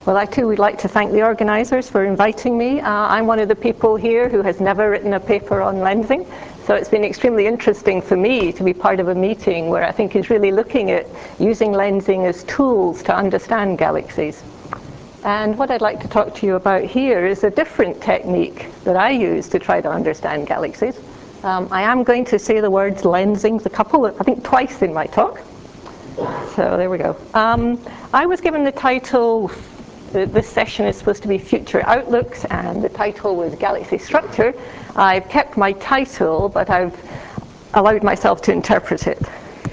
Well, I too would like to thank the organisers for inviting me. I'm one of the people here who has never written a paper on lensing, so it's been extremely interesting for me to be part of a meeting where I think is really looking at using lensing as tools to understand galaxies. And what I'd like to talk to you about here is a different technique that I use to try to understand galaxies. I am going to say the words lensing I think twice in my talk. So there we go. I was given the title. This session is supposed to be Future Outlooks, and the title was Galaxy Structure. I've kept my title, but I've allowed myself to interpret it.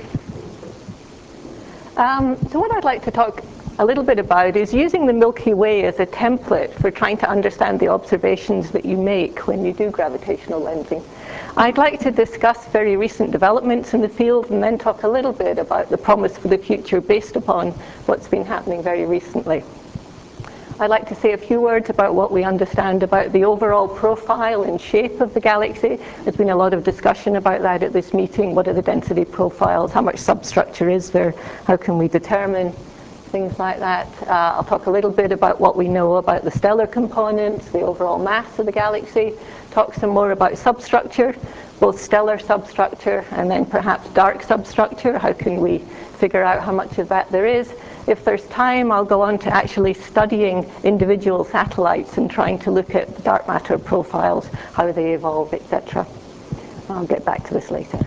So what I'd like to talk a little bit about is using the Milky Way as a template for trying to understand the observations that you make when you do gravitational lensing. I'd like to discuss very recent developments in the field and then talk a little bit about the promise for the future based upon what's been happening very recently. I'd like to say a few words about what we understand about the overall profile and shape of the galaxy. There's been a lot of discussion about that at this meeting. What are the density profiles? How much substructure is there? How can we determine things like that? I'll talk a little bit about what we know about the stellar components, the overall mass of the galaxy, talk some more about substructure, both stellar substructure and then perhaps dark substructure. How can we figure out how much of that there is? If there's time, I'll go on to actually studying individual satellites and trying to look at dark matter profiles, how they evolve, etc. I'll get back to this later.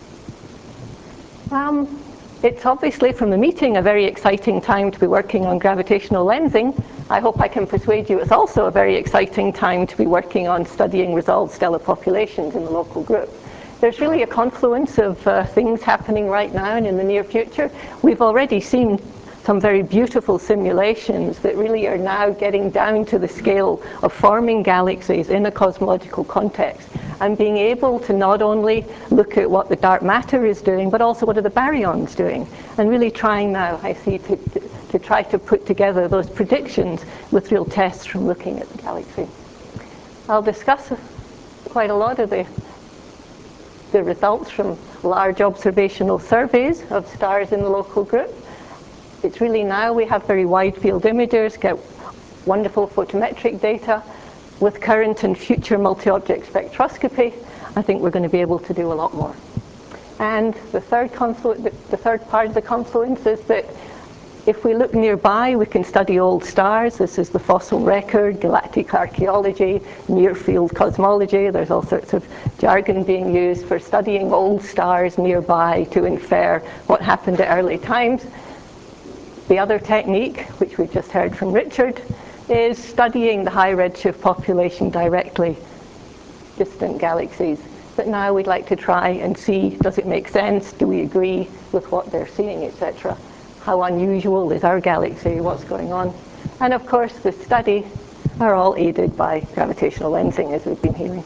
It's obviously, from the meeting, a very exciting time to be working on gravitational lensing. I hope I can persuade you it's also a very exciting time to be working on studying resolved stellar populations in the local group. There's really a confluence of things happening right now and in the near future. We've already seen some very beautiful simulations that really are now getting down to the scale of forming galaxies in a cosmological context and being able to not only look at what the dark matter is doing, but also what are the baryons doing, and really trying now, I see, to try to put together those predictions with real tests from looking at the galaxy. I'll discuss quite a lot of the results from large observational surveys of stars in the local group. It's really now we have very wide field images, get wonderful photometric data. With current and future multi-object spectroscopy, I think we're going to be able to do a lot more. And the third part of the confluence is that if we look nearby, we can study old stars. This is the fossil record, galactic archaeology, near-field cosmology. There's all sorts of jargon being used for studying old stars nearby to infer what happened at early times. The other technique, which we've just heard from Richard, is studying the high redshift population directly, distant galaxies. But now we'd like to try and see, does it make sense? Do we agree with what they're seeing, etc.? How unusual is our galaxy? What's going on? And of course, the study are all aided by gravitational lensing, as we've been hearing.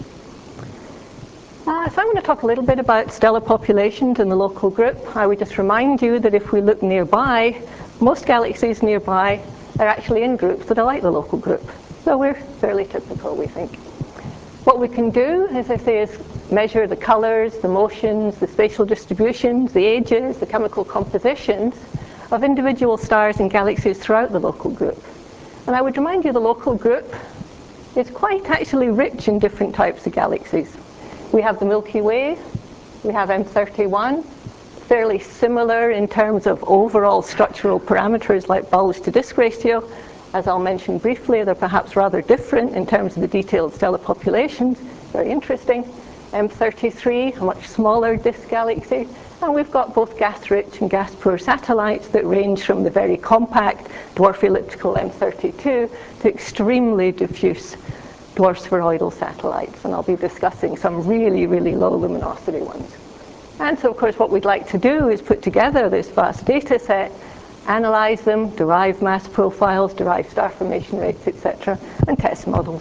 So I'm going to talk a little bit about stellar populations in the local group. I would just remind you that if we look nearby, most galaxies nearby are actually in groups that are like the local group. So we're fairly typical, we think. What we can do, as I say, is measure the colors, the motions, the spatial distributions, the ages, the chemical compositions of individual stars and galaxies throughout the local group. And I would remind you the local group is quite actually rich in different types of galaxies. We have the Milky Way, we have M31, fairly similar in terms of overall structural parameters like bulge to disk ratio. As I'll mention briefly, they're perhaps rather different in terms of the detailed stellar populations. Very interesting. M33, a much smaller disk galaxy. And we've got both gas-rich and gas-poor satellites that range from the very compact dwarf elliptical M32 to extremely diffuse dwarf spheroidal satellites, and I'll be discussing some really, really low luminosity ones. And so, of course, what we'd like to do is put together this vast data set, analyze them, derive mass profiles, derive star formation rates, etc., and test models.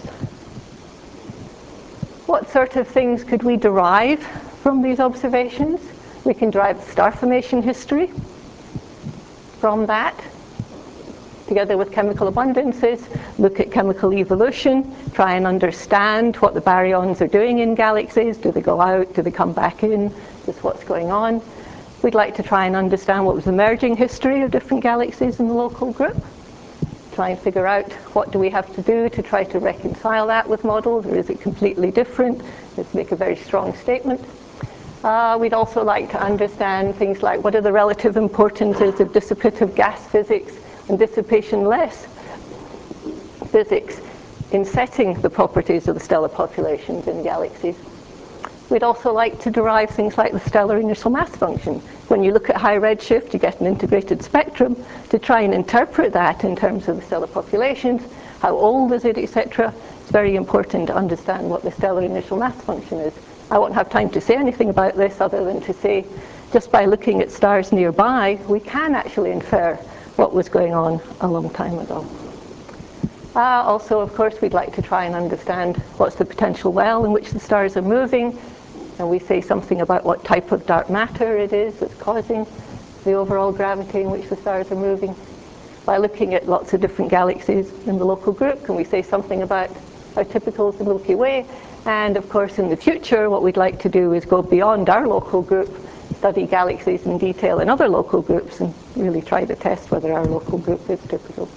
What sort of things could we derive from these observations? We can derive star formation history from that, together with chemical abundances, look at chemical evolution, try and understand what the baryons are doing in galaxies. Do they go out? Do they come back in? Just what's going on. We'd like to try and understand what was the merging history of different galaxies in the local group. try and figure out what do we have to do to try to reconcile that with models, or is it completely different? Let's make a very strong statement. We'd also like to understand things like what are the relative importances of dissipative gas physics and dissipation-less physics in setting the properties of the stellar populations in galaxies. We'd also like to derive things like the stellar initial mass function. When you look at high redshift, you get an integrated spectrum. To try and interpret that in terms of the stellar populations, how old is it, etc., it's very important to understand what the stellar initial mass function is. I won't have time to say anything about this other than to say, just by looking at stars nearby, we can actually infer what was going on a long time ago. Also, of course, we'd like to try and understand what's the potential well in which the stars are moving, and we say something about what type of dark matter it is that's causing the overall gravity in which the stars are moving. By looking at lots of different galaxies in the local group, can we say something about how typical is the Milky Way? And of course, in the future, what we'd like to do is go beyond our local group, study galaxies in detail in other local groups, and really try to test whether our local group is typical.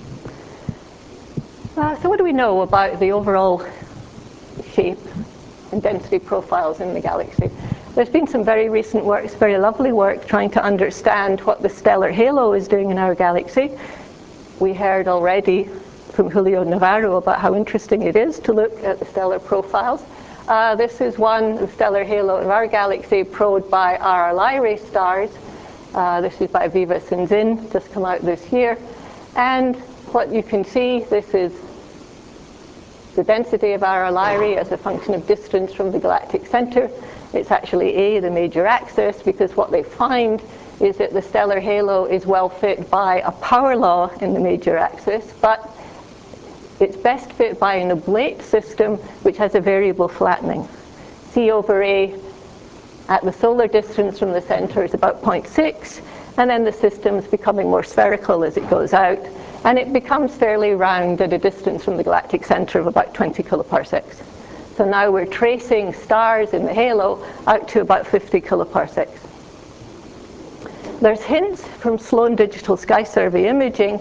So what do we know about the overall shape and density profiles in the galaxy? There's been some very recent works, very lovely work, trying to understand what the stellar halo is doing in our galaxy. We heard already from Julio Navarro about how interesting it is to look at the stellar profiles. This is one, the stellar halo of our galaxy, probed by RR Lyrae stars. This is by Vivas and Zinn, just come out this year. And what you can see, this is the density of RR Lyrae as a function of distance from the galactic center. It's actually A, the major axis, because what they find is that the stellar halo is well fit by a power law in the major axis, but it's best fit by an oblate system which has a variable flattening. C over A at the solar distance from the center is about 0.6, and then the system's becoming more spherical as it goes out, and it becomes fairly round at a distance from the galactic center of about 20 kiloparsecs. So now we're tracing stars in the halo out to about 50 kiloparsecs. There's hints from Sloan Digital Sky Survey imaging,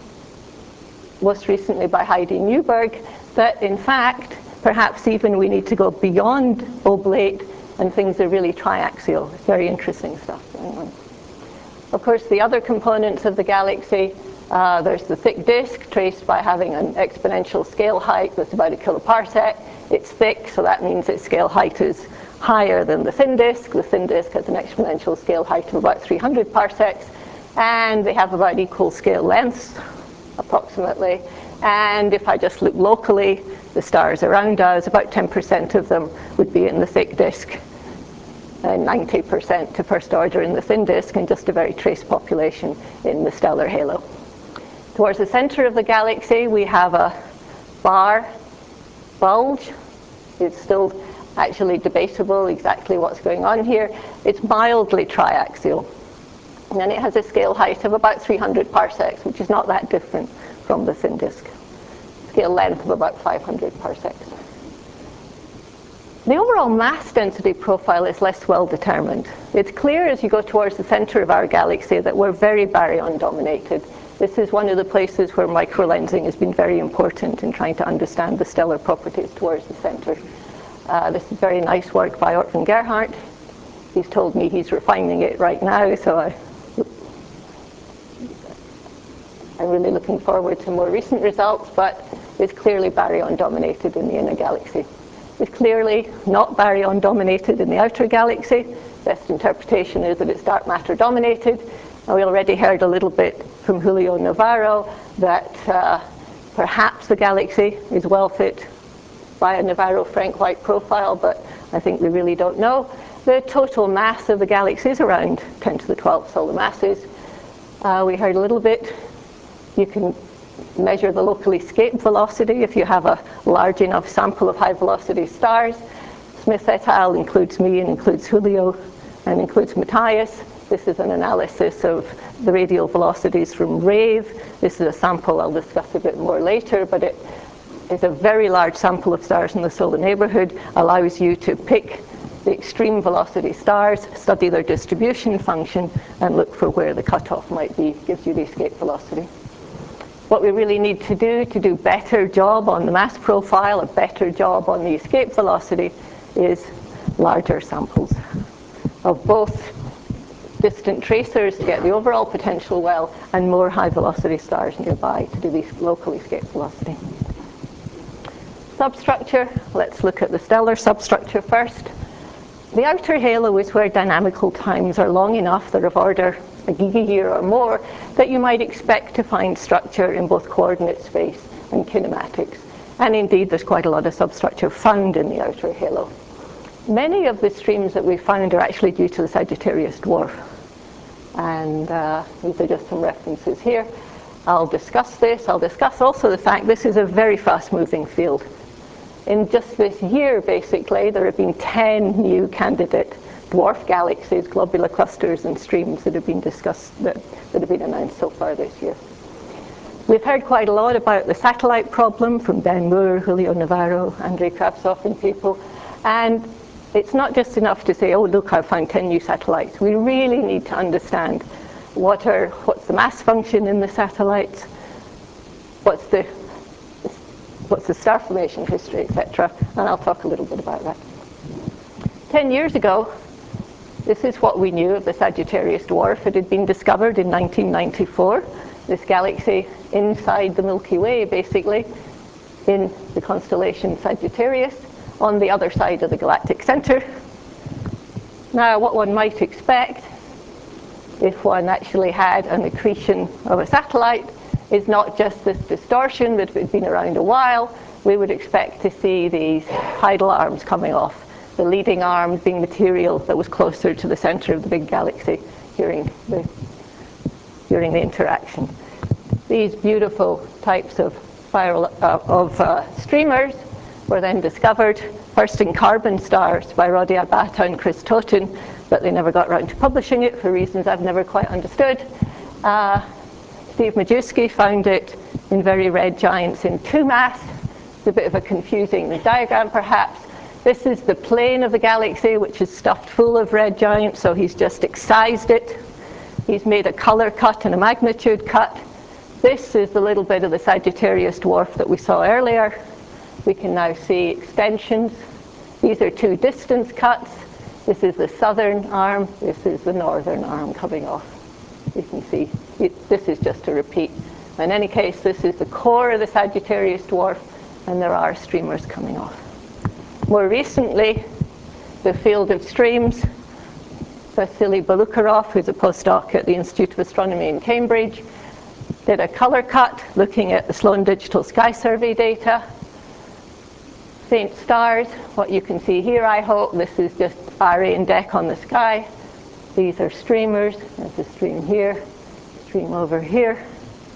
most recently by Heidi Newberg, that in fact, perhaps even we need to go beyond oblate and things are really triaxial. It's very interesting stuff going on. Of course, the other components of the galaxy, there's the thick disk, traced by having an exponential scale height that's about a kiloparsec. It's thick, so that means its scale height is higher than the thin disk. The thin disk has an exponential scale height of about 300 parsecs, and they have about equal scale lengths, approximately. And if I just look locally, the stars around us, about 10% of them would be in the thick disk, and 90% to first order in the thin disk, and just a very trace population in the stellar halo. Towards the center of the galaxy, we have a bar bulge. It's still actually debatable exactly what's going on here. It's mildly triaxial. And then it has a scale height of about 300 parsecs, which is not that different from the thin disk. Scale length of about 500 parsecs. The overall mass density profile is less well determined. It's clear as you go towards the center of our galaxy that we're very baryon dominated. This is one of the places where microlensing has been very important in trying to understand the stellar properties towards the center. This is very nice work by Ortwin Gerhardt. He's told me he's refining it right now, so I'm really looking forward to more recent results, but it's clearly baryon dominated in the inner galaxy. It's clearly not baryon dominated in the outer galaxy. Best interpretation is that it's dark matter dominated. And we already heard a little bit from Julio Navarro that perhaps the galaxy is well fit by a Navarro-Frank-White profile, but I think we really don't know. The total mass of the galaxy is around 10 to the 12th solar masses. We heard a little bit. You can measure the local escape velocity if you have a large enough sample of high velocity stars. Smith et al. Includes me and includes Julio and includes Matthias. This is an analysis of the radial velocities from RAVE. This is a sample I'll discuss a bit more later, but it is a very large sample of stars in the solar neighborhood, allows you to pick the extreme velocity stars, study their distribution function, and look for where the cutoff might be, gives you the escape velocity. What we really need to do better job on the mass profile, a better job on the escape velocity, is larger samples of both distant tracers to get the overall potential well, and more high velocity stars nearby to do the local escape velocity. Substructure, let's look at the stellar substructure first. The outer halo is where dynamical times are long enough, they're of order a gigayear or more, that you might expect to find structure in both coordinate space and kinematics. And indeed, there's quite a lot of substructure found in the outer halo. Many of the streams that we found are actually due to the Sagittarius dwarf. And these are just some references here. I'll discuss this. I'll discuss also the fact this is a very fast-moving field. In just this year, basically, there have been 10 new candidate dwarf galaxies, globular clusters, and streams that have been discussed, that have been announced so far this year. We've heard quite a lot about the satellite problem from Ben Moore, Julio Navarro, Andrei Kravtsov, and people. And it's not just enough to say, oh, look, I found 10 new satellites. We really need to understand what's the mass function in the satellites, what's the star formation history, etc. And I'll talk a little bit about that. 10 years ago, this is what we knew of the Sagittarius dwarf. It had been discovered in 1994. This galaxy inside the Milky Way, basically, in the constellation Sagittarius, on the other side of the galactic center. Now, what one might expect, if one actually had an accretion of a satellite, is not just this distortion that had been around a while. We would expect to see these tidal arms coming off, the leading arm being material that was closer to the center of the big galaxy during the interaction. These beautiful types of streamers were then discovered, first in carbon stars by Rodi Abata and Chris Toten, but they never got around to publishing it for reasons I've never quite understood. Steve Majewski found it in very red giants in 2 mass. It's a bit of a confusing diagram, perhaps. This is the plane of the galaxy, which is stuffed full of red giants, so he's just excised it. He's made a color cut and a magnitude cut. This is the little bit of the Sagittarius dwarf that we saw earlier. We can now see extensions. These are 2 distance cuts. This is the southern arm. This is the northern arm coming off. You can see this is just a repeat. In any case, this is the core of the Sagittarius dwarf, and there are streamers coming off. More recently, the field of streams, Vasily Balukharov, who's a postdoc at the Institute of Astronomy in Cambridge, did a color cut looking at the Sloan Digital Sky Survey data. Faint stars, what you can see here, I hope, this is just Array deck on the sky. These are streamers. There's a stream here, stream over here.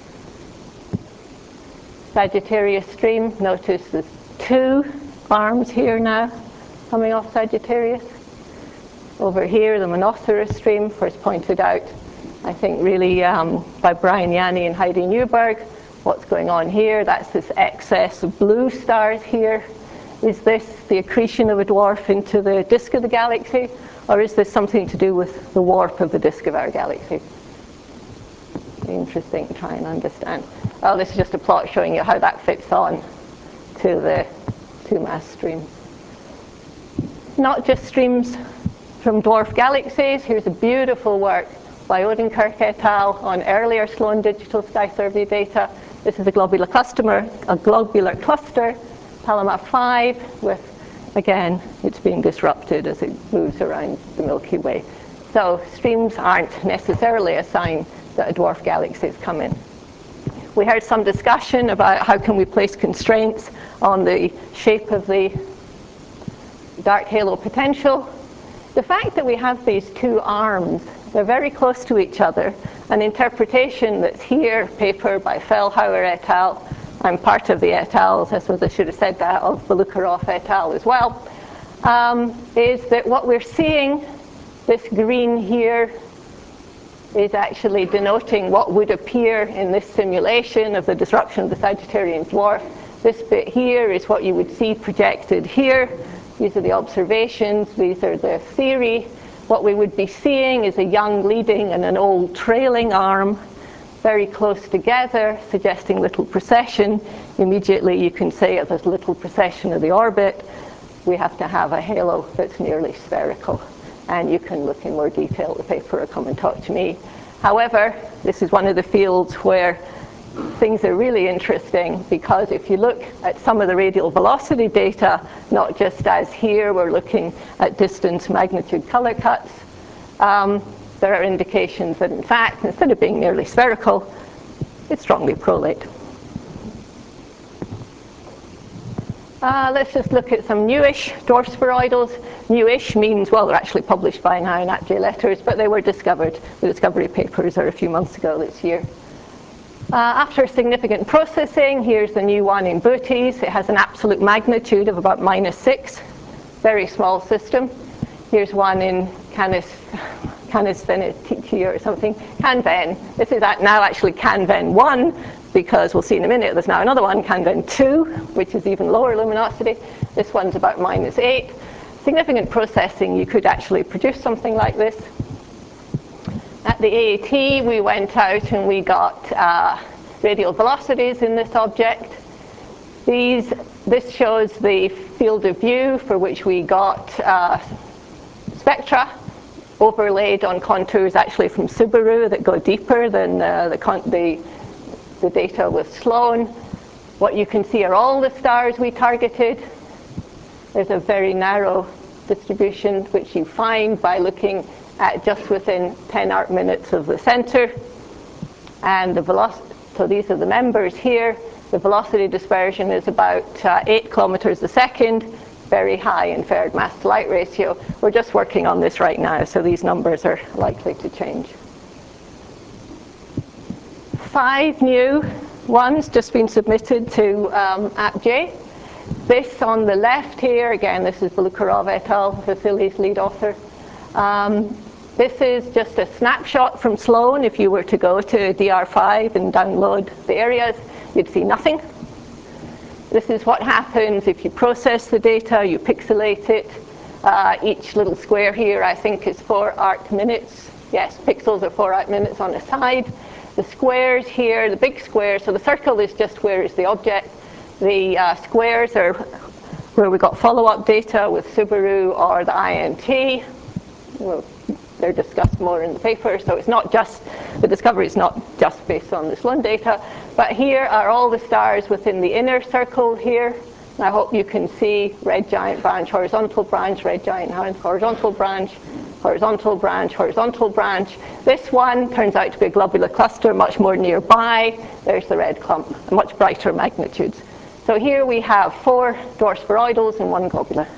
Sagittarius stream, notice there's 2 arms here now coming off Sagittarius. Over here, the Monoceros stream, first pointed out, I think really by Brian Yanni and Heidi Newberg. What's going on here? That's this excess of blue stars here. Is this the accretion of a dwarf into the disk of the galaxy, or is this something to do with the warp of the disk of our galaxy? Interesting to try and understand. Oh, this is just a plot showing you how that fits on to the 2 mass streams. Not just streams from dwarf galaxies. Here's a beautiful work by Odenkirk et al. On earlier Sloan Digital Sky Survey data. This is a globular cluster, Palomar 5, with, again, it's being disrupted as it moves around the Milky Way. So streams aren't necessarily a sign that a dwarf galaxy is coming. We heard some discussion about how can we place constraints on the shape of the dark halo potential. The fact that we have these 2 arms, they're very close to each other. An interpretation that's here, paper by Fellhauer et al. I'm part of the et al, I suppose I should have said that, of Balukharov et al. As well, is that what we're seeing, this green here, is actually denoting what would appear in this simulation of the disruption of the Sagittarian dwarf. This bit here is what you would see projected here. These are the observations, these are the theory. What we would be seeing is a young leading and an old trailing arm. very close together, suggesting little precession. Immediately you can say if there's little precession of the orbit, we have to have a halo that's nearly spherical. And you can look in more detail at the paper or come and talk to me. However, this is one of the fields where things are really interesting, because if you look at some of the radial velocity data, not just as here, we're looking at distance, magnitude, color cuts, there are indications that, in fact, instead of being nearly spherical, it's strongly prolate. Let's just look at some newish dwarf spheroidals. Newish means, well, they're actually published by now in APJ letters, but they were discovered. The discovery papers are a few months ago this year. After significant processing, here's the new one in Bootes. It has an absolute magnitude of about -6, very small system. Here's one in Canis Venetici or something, CanVen. This is now actually CanVen 1, because we'll see in a minute there's now another one, CanVen 2, which is even lower luminosity. This one's about -8. Significant processing, you could actually produce something like this. At the AAT, we went out and we got radial velocities in this object. This shows the field of view for which we got spectra overlaid on contours actually from Subaru that go deeper than the data with Sloan. What you can see are all the stars we targeted. There's a very narrow distribution which you find by looking at just within 10 arc minutes of the center. And the velocity, so these are the members here. The velocity dispersion is about 8 kilometers a second, very high inferred mass to light ratio. We're just working on this right now, so these numbers are likely to change. 5 new ones just been submitted to APJ. This on the left here, again, this is Bulukharov et al., Vasily's lead author. This is just a snapshot from Sloan. If you were to go to DR5 and download the areas, you'd see nothing. This is what happens if you process the data, you pixelate it. Each little square here, I think, is 4 arc minutes. Yes, pixels are 4 arc minutes on a side. The squares here, the big squares, so the circle is just where is the object. The squares are where we got follow-up data with Subaru or the INT. Well, they're discussed more in the paper, so it's not just, the discovery is not just based on the Sloan data, but here are all the stars within the inner circle here. And I hope you can see red giant branch, horizontal branch, red giant horizontal branch, horizontal branch, horizontal branch. This one turns out to be a globular cluster much more nearby. There's the red clump, much brighter magnitudes. So here we have 4 dwarf spheroidals and 1 globular.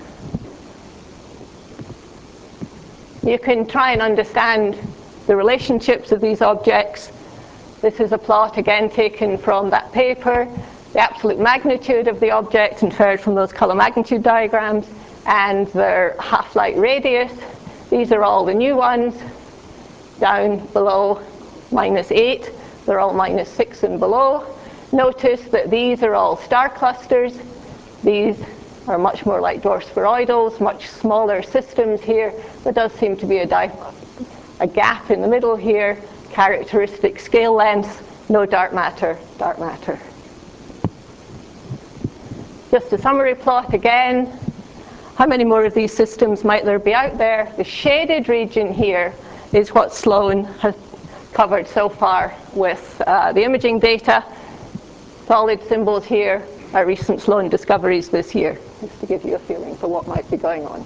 You can try and understand the relationships of these objects. This is a plot again taken from that paper. The absolute magnitude of the object inferred from those color magnitude diagrams and their half-light radius. These are all the new ones down below -8. They're all -6 and below. Notice that these are all star clusters. These are much more like dwarf spheroidals, much smaller systems here. There does seem to be a gap in the middle here, characteristic scale length, no dark matter, dark matter. Just a summary plot again. How many more of these systems might there be out there? The shaded region here is what Sloan has covered so far with the imaging data. Solid symbols here are recent Sloan discoveries this year, just to give you a feeling for what might be going on.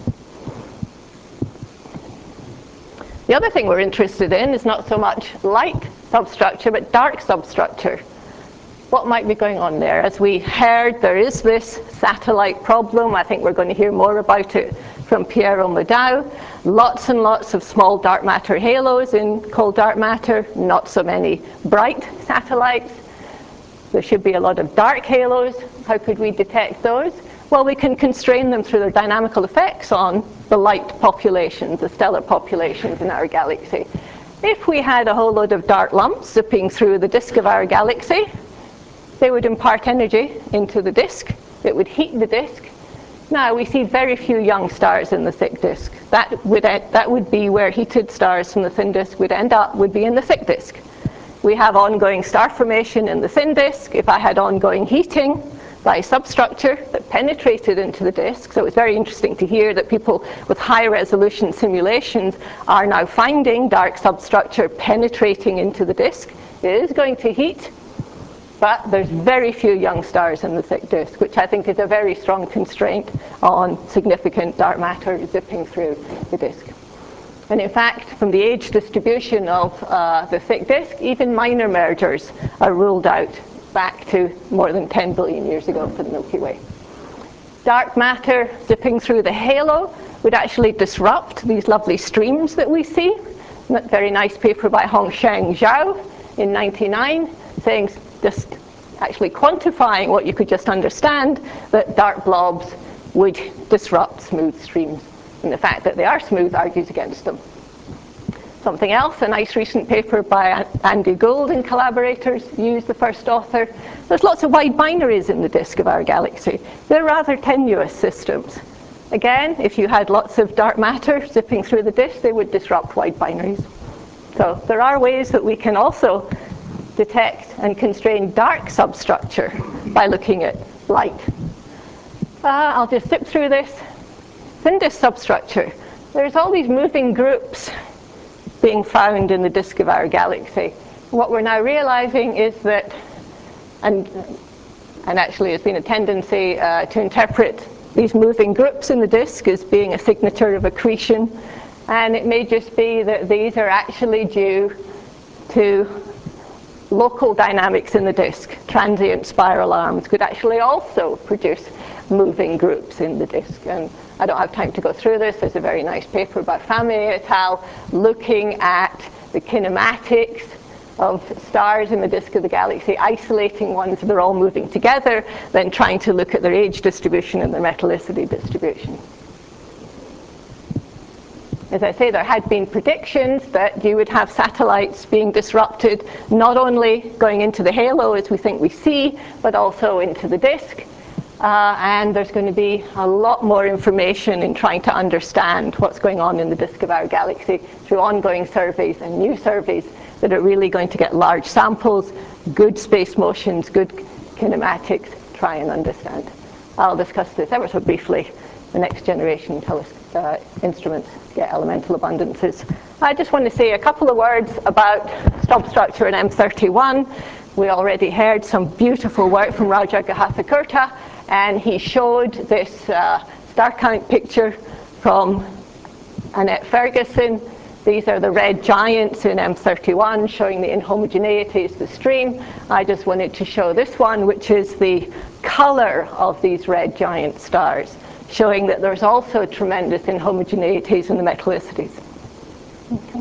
The other thing we're interested in is not so much light substructure, but dark substructure. What might be going on there? As we heard, there is this satellite problem. I think we're going to hear more about it from Piero Modau. Lots and lots of small dark matter halos in cold dark matter, not so many bright satellites. There should be a lot of dark halos. How could we detect those? Well, we can constrain them through their dynamical effects on the light populations, the stellar populations in our galaxy. If we had a whole load of dark lumps zipping through the disk of our galaxy, they would impart energy into the disk. It would heat the disk. Now, we see very few young stars in the thick disk. That would be where heated stars from the thin disk would be in the thick disk. we have ongoing star formation in the thin disk. If I had ongoing heating by substructure that penetrated into the disk, so it's very interesting to hear that people with high resolution simulations are now finding dark substructure penetrating into the disk. It is going to heat, but there's very few young stars in the thick disk, which I think is a very strong constraint on significant dark matter zipping through the disk. And in fact, from the age distribution of the thick disk, even minor mergers are ruled out back to more than 10 billion years ago for the Milky Way. Dark matter zipping through the halo would actually disrupt these lovely streams that we see. That very nice paper by Hongsheng Zhao in 1999 saying, just actually quantifying what you could just understand, that dark blobs would disrupt smooth streams. And the fact that they are smooth argues against them. Something else, a nice recent paper by Andy Gould and collaborators, Yu's the first author. There's lots of wide binaries in the disk of our galaxy. They're rather tenuous systems. Again, if you had lots of dark matter zipping through the disk, they would disrupt wide binaries. So there are ways that we can also detect and constrain dark substructure by looking at light. I'll just zip through this. Thin disk substructure. There's all these moving groups being found in the disk of our galaxy. What we're now realizing is that, and actually there's been a tendency to interpret these moving groups in the disk as being a signature of accretion, and it may just be that these are actually due to local dynamics in the disk. Transient spiral arms could actually also produce moving groups in the disk. And I don't have time to go through this. There's a very nice paper by Famier et al. Looking at the kinematics of stars in the disk of the galaxy, isolating ones that are all moving together, then trying to look at their age distribution and their metallicity distribution. As I say, there had been predictions that you would have satellites being disrupted, not only going into the halo as we think we see, but also into the disk. And there's going to be a lot more information in trying to understand what's going on in the disk of our galaxy through ongoing surveys and new surveys that are really going to get large samples, good space motions, good kinematics, try and understand. I'll discuss this ever so briefly. The next generation instruments get elemental abundances. I just want to say a couple of words about substructure in M31. We already heard some beautiful work from Raja Gahathakurta, and he showed this star count picture from Annette Ferguson. These are the red giants in M31 showing the inhomogeneities of the stream. I just wanted to show this one, which is the color of these red giant stars, showing that there's also tremendous inhomogeneities in the metallicities. Okay.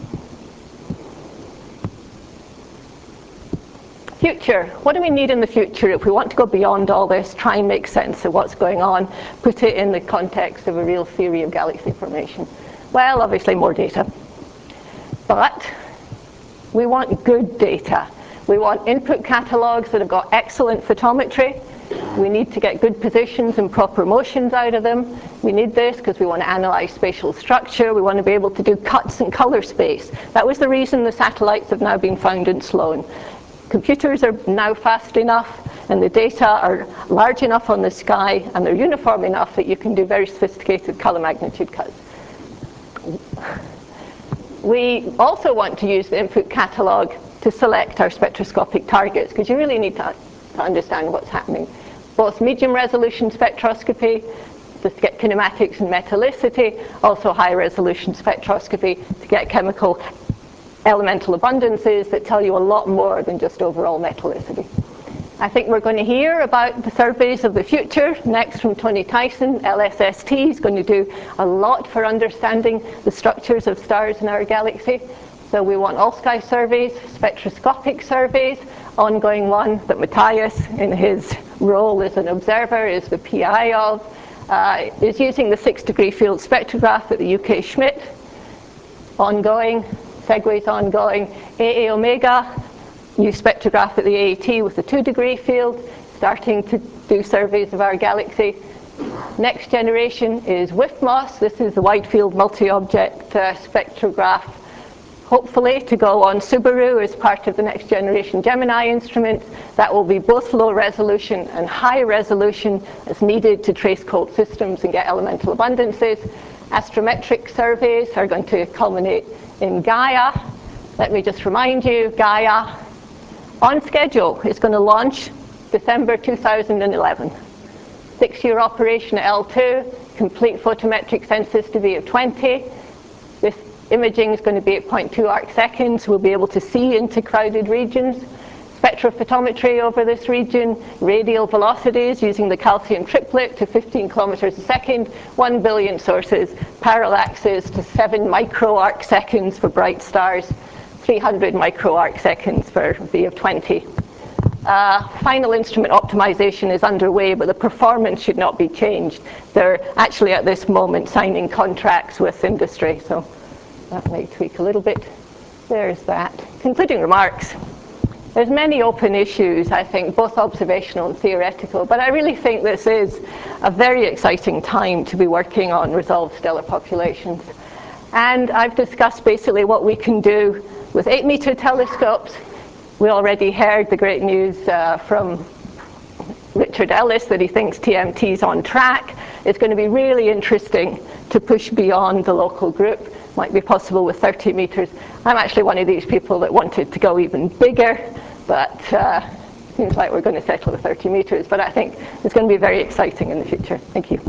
Future. What do we need in the future if we want to go beyond all this, try and make sense of what's going on, put it in the context of a real theory of galaxy formation? Well, obviously more data. But we want good data. We want input catalogs that have got excellent photometry. We need to get good positions and proper motions out of them. We need this because we want to analyze spatial structure. We want to be able to do cuts in color space. That was the reason the satellites have now been found in Sloan. Computers are now fast enough, and the data are large enough on the sky, and they're uniform enough that you can do very sophisticated color magnitude cuts. We also want to use the input catalog to select our spectroscopic targets, because you really need to understand what's happening. Both medium resolution spectroscopy to get kinematics and metallicity, also high resolution spectroscopy to get chemical elemental abundances that tell you a lot more than just overall metallicity. I think we're going to hear about the surveys of the future next from Tony Tyson. LSST is going to do a lot for understanding the structures of stars in our galaxy. So we want all-sky surveys, spectroscopic surveys, ongoing one that Matthias, in his role as an observer, is the PI of, is using the 6-degree field spectrograph at the UK Schmidt, ongoing. Segway's ongoing. AA Omega, new spectrograph at the AET with the 2-degree field, starting to do surveys of our galaxy. Next generation is WIFMOS. This is the wide field multi-object spectrograph, hopefully to go on Subaru as part of the next generation Gemini instruments. That will be both low resolution and high resolution as needed to trace cold systems and get elemental abundances. Astrometric surveys are going to culminate in Gaia. Let me just remind you, Gaia on schedule is going to launch December 2011. 6-year operation at L2, complete photometric sensitivity of 20. This imaging is going to be at 0.2 arc seconds. We'll be able to see into crowded regions. Spectrophotometry over this region, radial velocities using the calcium triplet to 15 kilometers a second, 1 billion sources, parallaxes to 7 micro arc seconds for bright stars, 300 micro arc seconds for V of 20. Final instrument optimization is underway, but the performance should not be changed. They're actually at this moment signing contracts with industry, so that might tweak a little bit. There's that. Concluding remarks. There's many open issues, I think, both observational and theoretical, but I really think this is a very exciting time to be working on resolved stellar populations. And I've discussed basically what we can do with 8-meter telescopes. We already heard the great news from Richard Ellis that he thinks TMT is on track. It's going to be really interesting to push beyond the local group. Might be possible with 30 meters. I'm actually one of these people that wanted to go even bigger, but seems like we're going to settle with 30 meters. But I think it's going to be very exciting in the future. Thank you.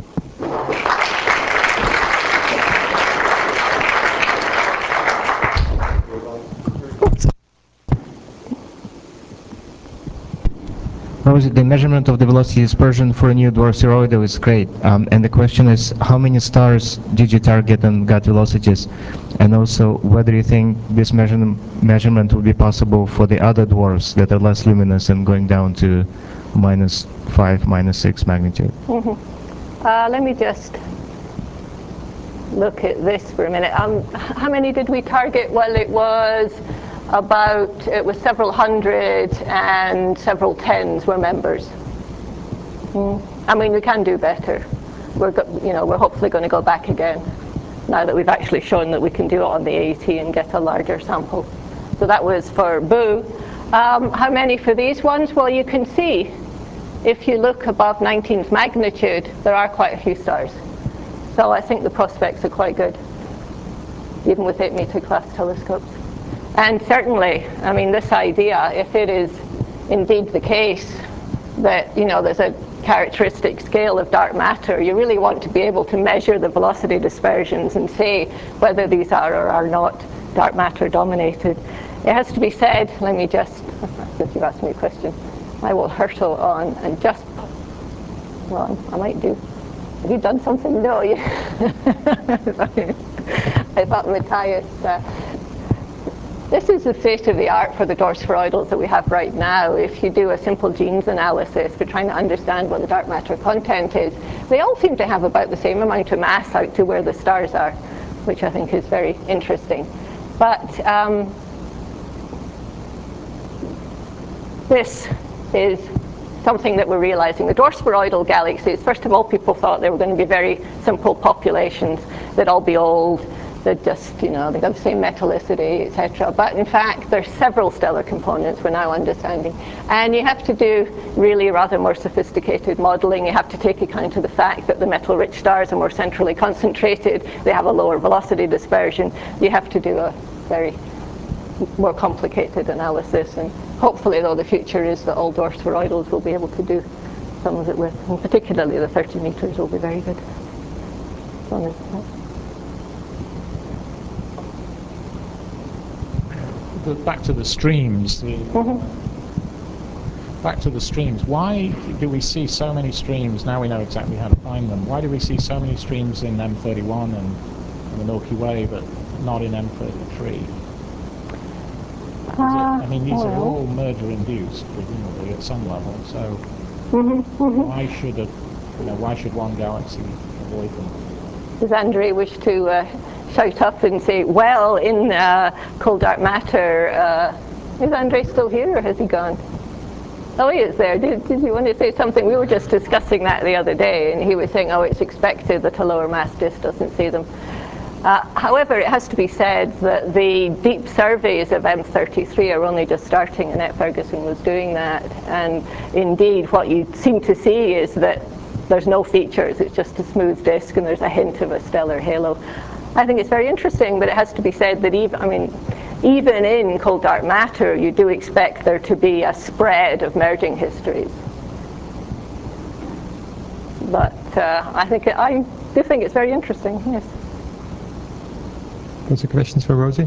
The measurement of the velocity dispersion for a new dwarf spheroidal is great. And the question is, how many stars did you target and got velocities? And also, whether you think this measurement will be possible for the other dwarfs that are less luminous and going down to -5, -6 magnitude? Let me just look at this for a minute. How many did we target? Well, it was several hundred and several tens were members. I mean, we can do better. We're hopefully going to go back again now that we've actually shown that we can do it on the AET and get a larger sample. So that was for BOO. How many for these ones? Well, you can see if you look above 19th magnitude, there are quite a few stars. So I think the prospects are quite good, even with 8-meter class telescopes. And certainly, I mean, this idea, if it is indeed the case that, there's a characteristic scale of dark matter, you really want to be able to measure the velocity dispersions and say whether these are or are not dark matter dominated. It has to be said, let me just, since you've asked me a question, I will hurtle on and just, well, I might do. Have you done something? No, you. I thought Matthias. This is the state of the art for the dwarf spheroidals that we have right now. If you do a simple genes analysis for trying to understand what the dark matter content is, they all seem to have about the same amount of mass out to where the stars are, which I think is very interesting. But this is something that we're realizing. The dwarf spheroidal galaxies, first of all, people thought they were going to be very simple populations. They'd all be old. They'd just, they'd have the same metallicity, etc. But in fact, there's several stellar components we're now understanding. And you have to do really rather more sophisticated modeling. You have to take account of the fact that the metal-rich stars are more centrally concentrated. They have a lower velocity dispersion. You have to do a very more complicated analysis. And hopefully, though, the future is that all dwarf spheroidals will be able to do some of it with, and particularly the 30 meters will be very good. Back to the streams. Back to the streams. Why do we see so many streams? Now we know exactly how to find them. Why do we see so many streams in M31 and the Milky Way, but not in M33? I mean, these are all merger-induced, presumably, at some level. So, why should one galaxy avoid them? Does Andre wish to shout up and say, well, in cold dark matter, is Andre still here or has he gone? Oh, he is there. Did you want to say something? We were just discussing that the other day, and he was saying, oh, it's expected that a lower mass disk doesn't see them. However, it has to be said that the deep surveys of M33 are only just starting. Annette Ferguson was doing that. And indeed, what you seem to see is that there's no features. It's just a smooth disk, and there's a hint of a stellar halo. I think it's very interesting, but it has to be said that even in cold dark matter, you do expect there to be a spread of merging histories. But I do think it's very interesting, yes. Those are questions for Rosie?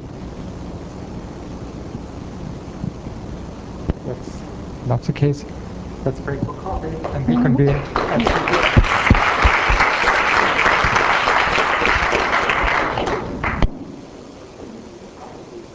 That's not the case. Let's break for coffee and reconvene.